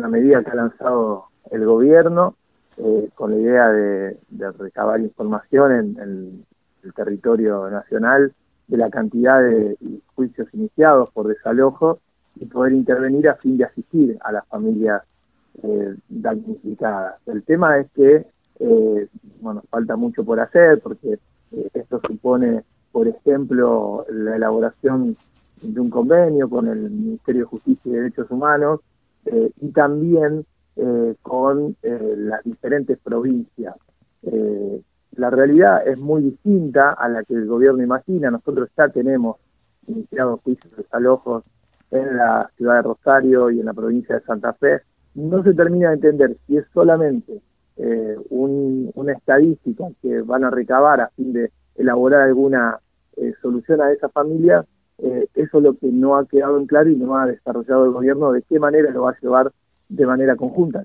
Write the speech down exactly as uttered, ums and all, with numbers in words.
una medida que ha lanzado el gobierno eh, con la idea de, de recabar información en, en el territorio nacional de la cantidad de juicios iniciados por desalojo y poder intervenir a fin de asistir a las familias eh, damnificadas. El tema es que eh, bueno, falta mucho por hacer porque eh, esto supone, por ejemplo, la elaboración de un convenio con el Ministerio de Justicia y Derechos Humanos eh, y también eh, con eh, las diferentes provincias. Eh, la realidad es muy distinta a la que el gobierno imagina. Nosotros ya tenemos iniciados juicios de desalojos en la ciudad de Rosario y en la provincia de Santa Fe. No se termina de entender si es solamente eh, un, una estadística que van a recabar a fin de elaborar alguna eh, solución a esa familia. Eh, eso es lo que no ha quedado en claro y no ha desarrollado el gobierno, de qué manera lo va a llevar de manera conjunta.